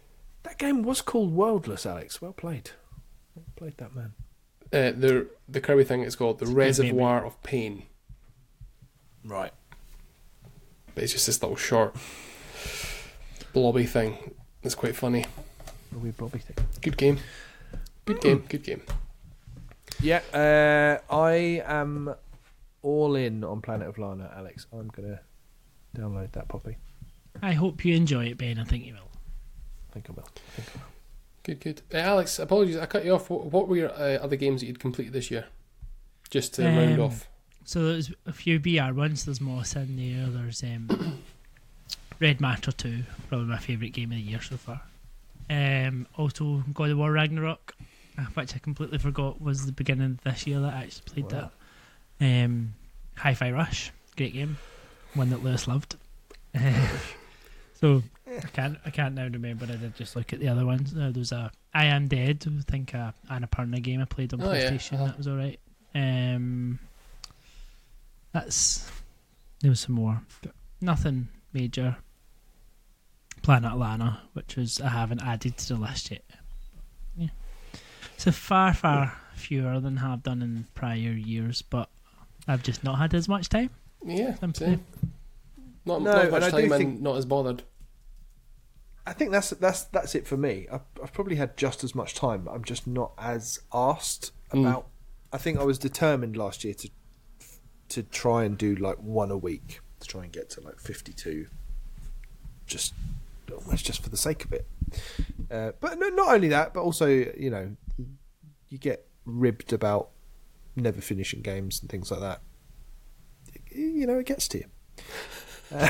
That game was called Worldless, Alex. Well played. Well played that man. Uh, the the Kirby thing is called the Reservoir of Pain. Right. But it's just this little short blobby thing. It's quite funny. A wee blobby thing. Good game. Good game. Good game. Yeah, uh, I am all in on Planet of Lana, Alex. I'm gonna download that puppy. I hope you enjoy it, Ben. I think you will. I think I will. I think I will. Good, good. Uh, Alex, apologies, I cut you off. What, what were your uh, other games that you'd completed this year? Just to Um, round off. So there's a few B R ones. There's Moss in there. There's um, Red Matter two, probably my favourite game of the year so far. Um, also God of War Ragnarok, uh, which I completely forgot was the beginning of this year that I actually played Wow. that. Um, Hi-Fi Rush, great game, one that Lewis loved. Uh, so I can't I can't now remember. I did just look at the other ones. Uh, there's a I Am Dead, I think a Annapurna game I played on Oh, yeah. PlayStation. Uh-huh. That was alright. Um, that's there was some more, but nothing major. Planet Lana, which was I haven't added to the list yet. Yeah, so far far fewer than I've done in prior years, but I've just not had as much time. Yeah, Simply. same. Not, No, not and much I do time and think- not as bothered. I think that's that's that's it for me. I've, I've probably had just as much time. But I'm just not as asked Mm. about. I think I was determined last year to to try and do like one a week, to try and get to like fifty-two, just almost just for the sake of it. Uh, but no, not only that, but also you know, you get ribbed about never finishing games and things like that. You know, it gets to you. Uh,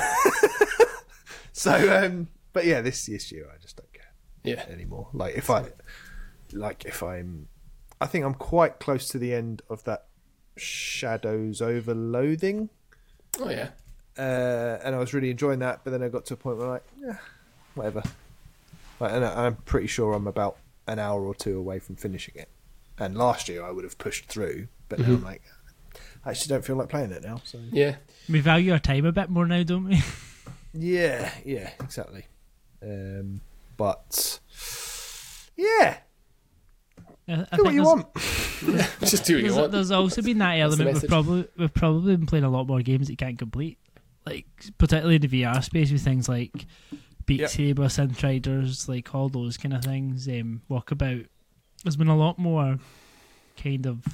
so, um, but yeah, this this year I just don't care Yeah. anymore. Like if I, like if I'm, I think I'm quite close to the end of that Shadows over Loathing, Oh, yeah. uh, and I was really enjoying that. But then I got to a point where like, yeah, whatever. Like, and I- I'm pretty sure I'm about an hour or two away from finishing it. And last year I would have pushed through, but now I'm like, I actually don't feel like playing it now. So Yeah. We value our time a bit more now, don't we? yeah, yeah, exactly. Um, but yeah, I, I do think what you there's- want. Just do what you There's, want. there's also been that the element. We've message. probably we've probably been playing a lot more games that you can't complete, like particularly in the V R space with things like Beat Yep. Saber, Synth Riders, like all those kind of things. Um, Walkabout. There's been a lot more kind of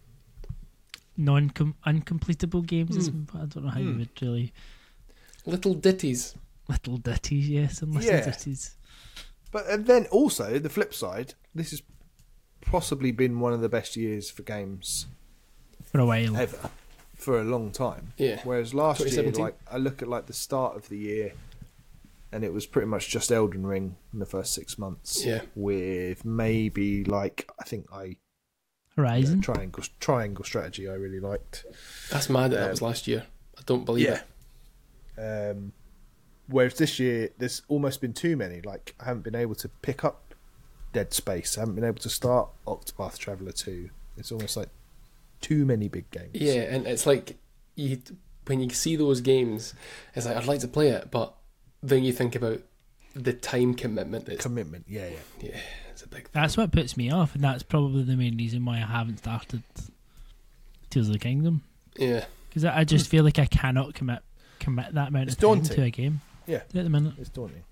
non uncompletable games. Hmm. I don't know how you Hmm. would really Little ditties. little ditties, yes, and little Yeah. ditties. But and then also the flip side, this has possibly been one of the best years for games For a while, ever for a long time. Yeah. Whereas last year, twenty seventeen. like I look at like the start of the year, and it was pretty much just Elden Ring in the first six months. Yeah. With maybe like I think I Horizon. uh, triangle triangle strategy I really liked. That's mad that that Um, was last year. I don't believe yeah. it. Um, whereas this year, there's almost been too many. Like I haven't been able to pick up Dead Space. I haven't been able to start Octopath Traveler two. It's almost like too many big games. Yeah, and it's like you when you see those games, it's like I'd like to play it, but then you think about the time commitment. That's Commitment. Yeah, yeah. yeah, it's a big thing. That's what puts me off, and that's probably the main reason why I haven't started Tears of the Kingdom. Yeah, Because I I just feel like I cannot commit commit that amount It's of time daunting. to a game. Yeah. At the minute. It's daunting.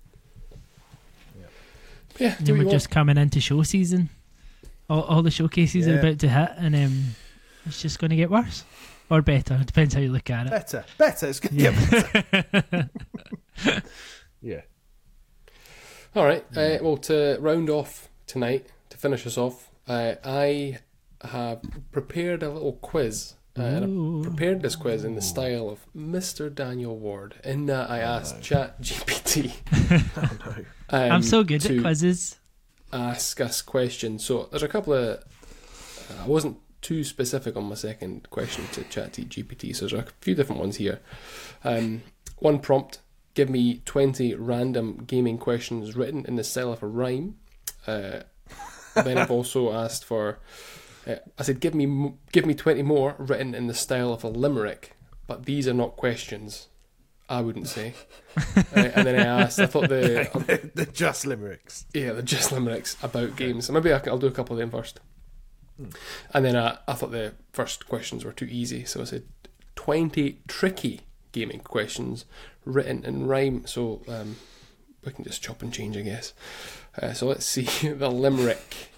yeah. And Do then what we're you just coming into show season. All, all the showcases are Yeah. about to hit, and um, it's just going to get worse. Or better. It depends how you look at it. Better, better. It's gonna Yeah. get better. Yeah. want. All right. Uh, well, to round off tonight, to finish us off, uh, I have prepared a little quiz. Uh, and I Ooh. prepared this quiz in the style of Mister Daniel Ward, in that I asked no. Chat G P T. Oh no. Um, I'm so good to at quizzes. ask us questions. So there's a couple of. Uh, I wasn't too specific on my second question to Chat G P T, so there's a few different ones here. Um, one prompt: give me twenty random gaming questions written in the style of a rhyme. Uh, then I've also asked for. Uh, I said, give me m- give me twenty more written in the style of a limerick, but these are not questions. I wouldn't say. uh, and then I asked, I thought the um, the, the just limericks. yeah, the just limericks about games. So maybe I, I'll do a couple of them first. Hmm. And then I, I thought the first questions were too easy, so I said twenty tricky gaming questions written in rhyme. So um, we can just chop and change, I guess. Uh, so let's see the limerick.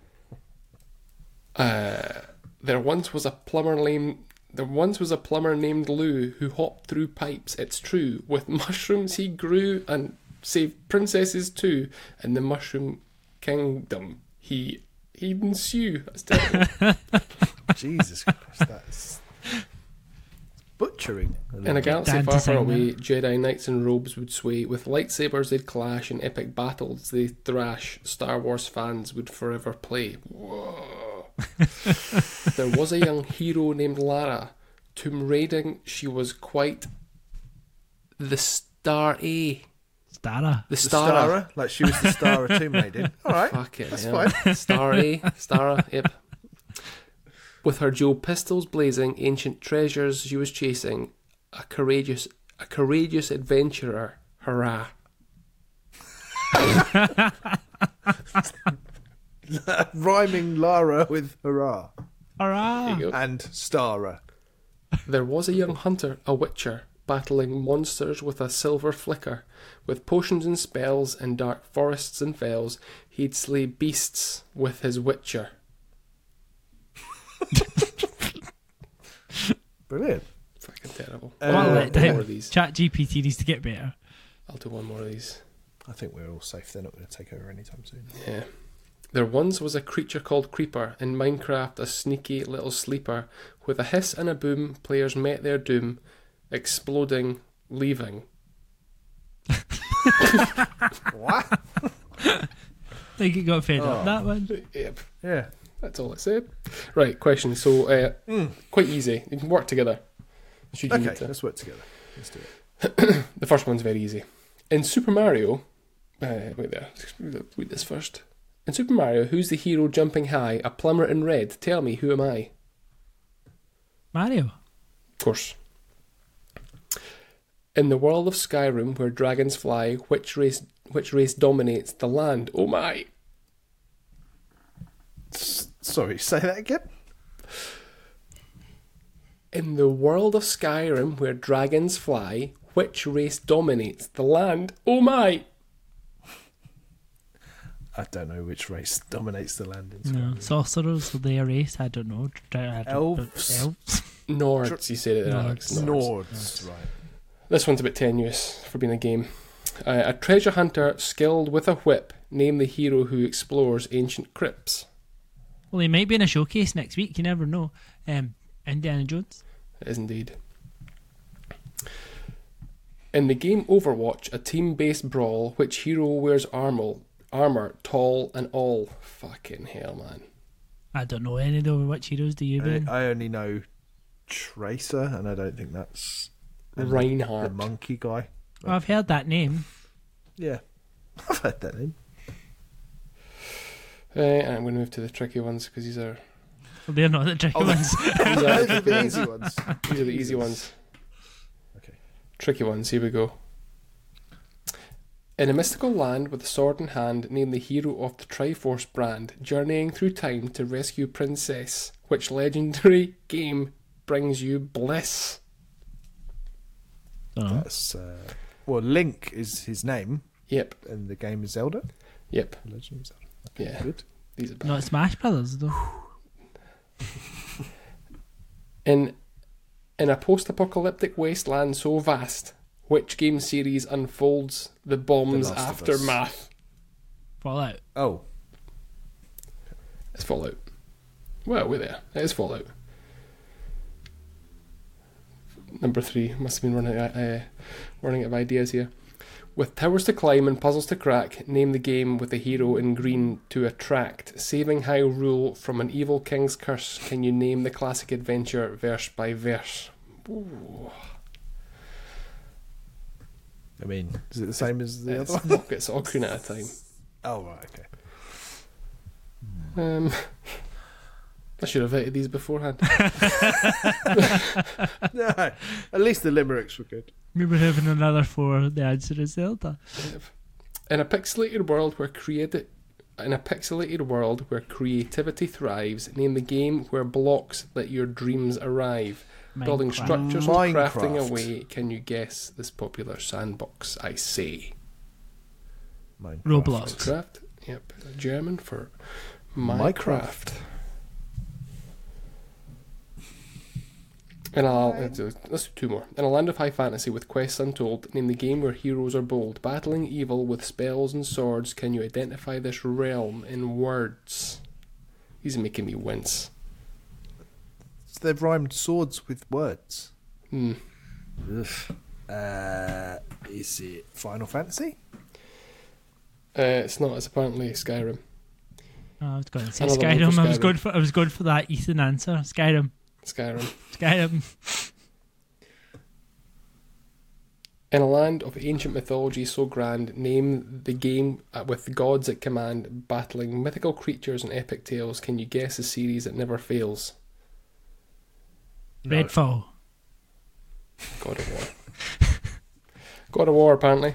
Uh, there once was a plumber named There once was a plumber named Lou who hopped through pipes, it's true. With mushrooms he grew and saved princesses too. In the mushroom kingdom he he'd ensue. That's terrible. Jesus Christ, that's butchering. In a galaxy Dan far, far design away, that. Jedi knights in robes would sway. With lightsabers they'd clash, in epic battles they'd thrash. Star Wars fans would forever play. Whoa. There was a young hero named Lara. Tomb raiding, she was quite the star A. Stara. The The star. Stara, like she was the star of Tomb Raiding. All right, Fuck it, that's yeah. fine. Star A, Stara, yep. With her dual pistols blazing, ancient treasures she was chasing. A courageous, a courageous adventurer. Hurrah! Rhyming Lara with hurrah Hurrah! There you go. and Stara. There was a young hunter, a witcher, battling monsters with a silver flicker. With potions and spells in dark forests and fells, he'd slay beasts with his witcher. Brilliant. Fucking terrible. Uh, What a I'll do one more letdown. of these. Chat G P T needs to get better. I'll do one more of these. I think we're all safe. They're not going to take over anytime soon. Yeah. There once was a creature called Creeper, in Minecraft a sneaky little sleeper. With a hiss and a boom, players met their doom, exploding, leaving. What? Think it got fed Oh. up, that one. Yep, Yeah. that's all it said. Right, question. So, uh, Mm. quite easy. You can work together. Should you Okay, need to. let's work together. Let's do it. The first one's very easy. In Super Mario, uh, wait there, read this first. In Super Mario, who's the hero jumping high? A plumber in red. Tell me, who am I? Mario. Of course. In the world of Skyrim, where dragons fly, which race which race dominates the land? Oh my! S- sorry, say that again. In the world of Skyrim, where dragons fly, which race dominates the land? Oh my! I don't know which race dominates the land in No. Scotland. Sorcerers, are they a race? I don't know. I don't- Elves. Elves. Nords, you said it there, Alex. Nords. Nords. Nords, right. This one's a bit tenuous for being a game. Uh, a treasure hunter skilled with a whip. Name the hero who explores ancient crypts. Well, he might be in a showcase next week. You never know. Um, Indiana Jones. It is indeed. In the game Overwatch, a team-based brawl, which hero wears armor, armor, tall and all? Fucking hell, man. I don't know any of the Overwatch heroes. Do you, Ben? I, I only know Tracer, and I don't think that's the, the Reinhardt. monkey guy. Oh, I've heard that name. Yeah, I've heard that name. Uh, and I'm going to move to the tricky ones because these are Well, they're not the tricky Oh, ones. these Those are, are the easy ones. these are the easy ones. Okay. Tricky ones. Here we go. In a mystical land with a sword in hand, name the hero of the Triforce brand, journeying through time to rescue Princess. Which legendary game brings you bliss? Dunno. That's uh, well, Link is his name, Yep, and the game is Zelda. yep, The Legend of Zelda. yeah. Good. These are bad. Not Smash Brothers, though. In in a post-apocalyptic wasteland so vast, which game series unfolds the bomb's The Last of Us. aftermath? Fallout. Oh, It's Fallout. Well, we're there. It is Fallout. Number three. Must have been running out, uh, running out of ideas here. With towers to climb and puzzles to crack, name the game with a hero in green to attract. Saving Hyrule from an evil king's curse, can you name the classic adventure verse by verse? Ooh. I mean, is it the same as the It's, other one? it's Ocarina at a time. Oh, right, okay. Um, I should have vetted these beforehand. No, at least the limericks were good. We were having another four. The answer is Zelda. In a pixelated world where creati- in a pixelated world where creativity thrives, name the game where blocks let your dreams arrive. Building Minecraft. structures Minecraft. and crafting away. Can you guess this popular sandbox? I say. Minecraft. Roblox. Minecraft. Yep. German for Minecraft. Minecraft. In a, let's do let's do two more. In a land of high fantasy with quests untold, name the game where heroes are bold. Battling evil with spells and swords, can you identify this realm in words? He's making me wince. So they've rhymed swords with words. Hmm. Ugh. Uh, is it Final Fantasy? Uh, it's not. It's apparently Skyrim. Oh, I was going to say Another one for Skyrim. I was Skyrim. going for. I was going for that Ethan answer. Skyrim. Skyrim. Skyrim. In a land of ancient mythology so grand, name the game uh, with gods at command, battling mythical creatures and epic tales. Can you guess a series that never fails? No. Redfall. God of War. God of War, apparently.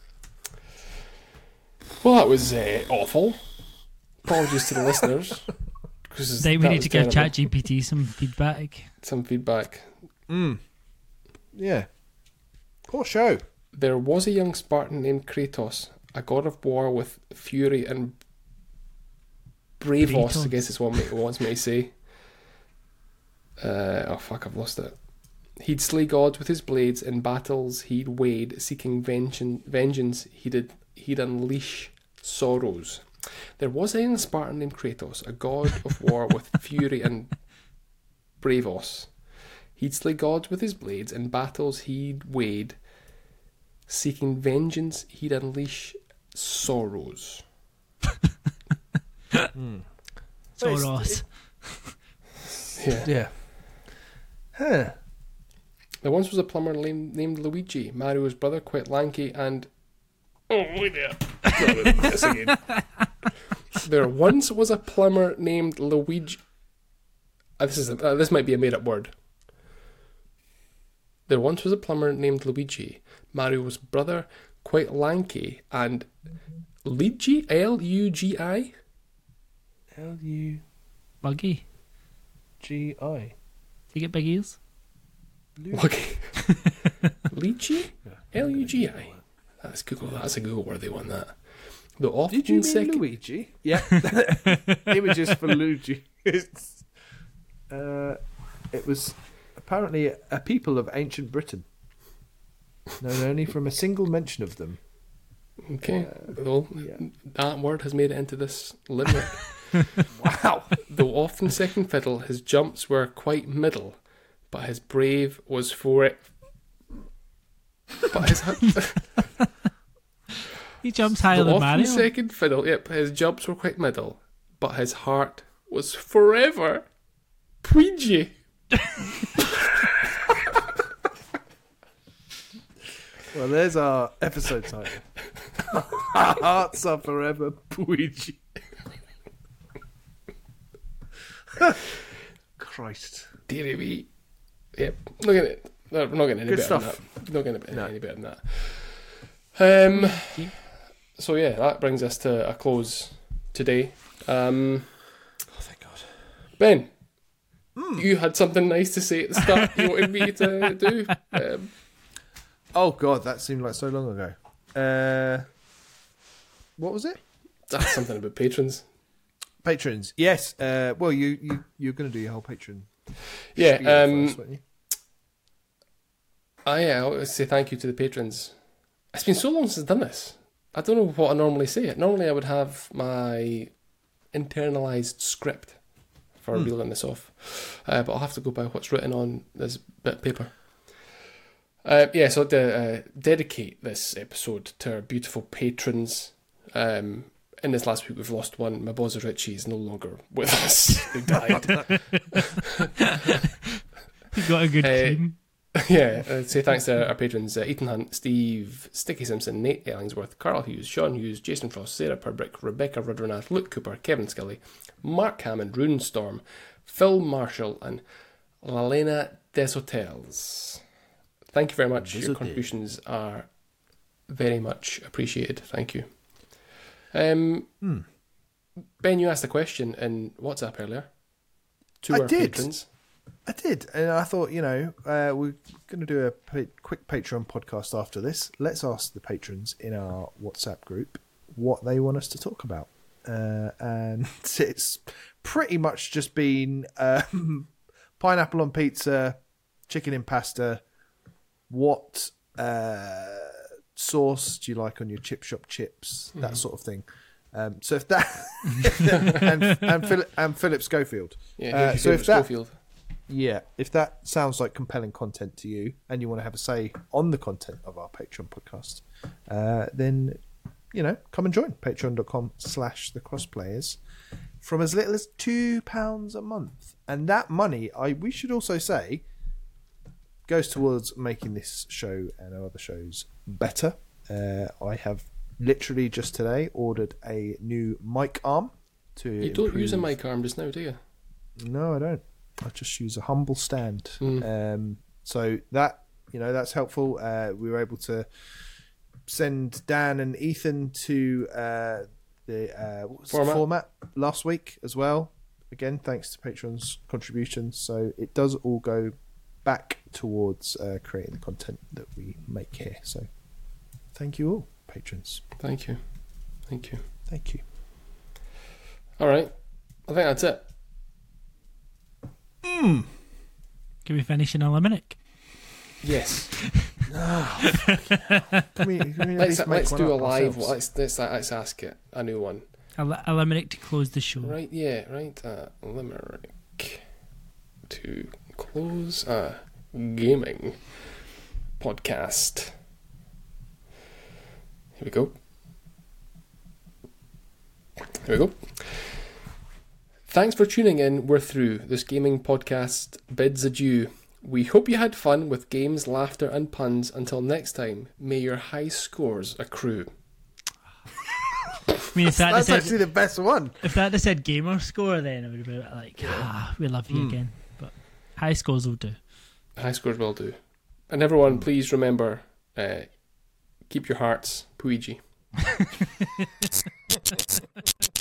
Well, that was uh, awful. Apologies to the listeners. 'cause Then we that need was to give terrible. ChatGPT some feedback. Some feedback. Mm. Yeah. Poor show. There was a young Spartan named Kratos, a god of war with fury and bravos, I Kratos. guess is what it wants me to say. Uh, oh fuck, I've lost it. He'd slay gods with his blades in battles he'd wade, seeking vengeance. vengeance he'd, he'd unleash sorrows. There was a young Spartan named Kratos, a god of war with fury and bravos. He'd slay gods with his blades, in battles he'd wade, seeking vengeance he'd unleash sorrows. Mm. Soros. Yeah. Yeah. Huh. There once was a plumber named, named Luigi, Mario's brother, quite lanky and... Oh, wait there. This again. There once was a plumber named Luigi... Uh, this, is a, uh, this might be a made-up word. There once was a plumber named Luigi, Mario's brother, quite lanky and... Luigi? L U G I? L U Buggy. G I. Do you get big ears? Okay. Luigi? L U G I. That's Google. That's a Google worthy one. That. The often Did you mean second. Luigi? Yeah. Images for Luigi. It's, uh, it was apparently a people of ancient Britain, known only from a single mention of them. Okay. Well, Yeah. that word has made it into this limerick. Wow. Though often second fiddle, his jumps were quite middle, but his brave was for it. But his He jumps higher though than often Mario. second fiddle, yep, his jumps were quite middle, but his heart was forever Puigi. Well, there's our episode title. Our hearts are forever Puigi. Christ. Deary me. Yep. Look at it. No, we're not getting any Good better stuff. than that. Not getting No. any better than that. Um. So yeah, that brings us to a close today. Um, Oh, thank God. Ben, you had something nice to say at the start. You wanted me to do. Um, Oh, God, that seemed like so long ago. Uh, what was it? that's something about patrons. Patrons. Yes. Uh, well, you, you, you're going to do your whole patron. Yeah. spiel Um. first, weren't you? I yeah, I want to say thank you to the patrons. It's been so long since I've done this. I don't know what I normally say. Normally I would have my internalised script for Hmm. reeling this off. Uh, but I'll have to go by what's written on this bit of paper. Uh, yeah, so to uh, dedicate this episode to our beautiful patrons. Um, in this last week we've lost one. My boss Richie is no longer with us. He died. You got a good Uh, team. Yeah, uh, say thanks to our patrons, uh, Ethan Hunt, Steve, Sticky Simpson, Nate Ellingsworth, Carl Hughes, Sean Hughes, Jason Frost, Sarah Purbrick, Rebecca Rudranath, Luke Cooper, Kevin Scully, Mark Hammond, Rune Storm, Phil Marshall, and Lalena Deshotels. Thank you very much. Your contributions are very much appreciated. Thank you. Um, Hmm. Ben, you asked a question in WhatsApp earlier to I our did. patrons. I did, and I thought, you know, uh, we're going to do a pa- quick Patreon podcast after this. Let's ask the patrons in our WhatsApp group what they want us to talk about. Uh, and it's pretty much just been um, pineapple on pizza, chicken in pasta. What uh, sauce do you like on your chip shop chips? That Mhm. sort of thing. Um, so if that and and, Philip, and Philip Schofield. Yeah, Uh, who's so your if favourite that Schofield? yeah, if that sounds like compelling content to you, and you want to have a say on the content of our Patreon podcast, uh, then you know, come and join patreon.com slash the crossplayers from as little as two pounds a month. And that money, I we should also say, goes towards making this show and our other shows better. Uh, I have literally just today ordered a new mic arm to You don't use a improve- mic arm just now, do you? No, I don't. I just use a humble stand. Mm. Um, so that, you know, that's helpful. Uh, we were able to send Dan and Ethan to uh, the, uh, what was the Format. format last week as well. Again, thanks to patrons' contributions. So it does all go back towards uh, creating the content that we make here. So thank you all, patrons. Thank you. Thank you. Thank you. All right. I think that's it. Can we finish in a limerick? Yes. Can we, can we at let's least make let's one do a up live ourselves? one. Let's, let's, let's ask it. A new one. A, li- a limerick to close the show. Right, yeah, right. Uh, limerick to close a gaming podcast. Here we go. Here we go. Thanks for tuning in. We're through. This gaming podcast bids adieu. We hope you had fun with games, laughter, and puns. Until next time, may your high scores accrue. I mean, if that had That's said, actually the best one. if that had said gamer score, then it would have been like, ah, we love you Mm. again. But high scores will do. High scores will do. And everyone, please remember, uh, keep your hearts, Puigi.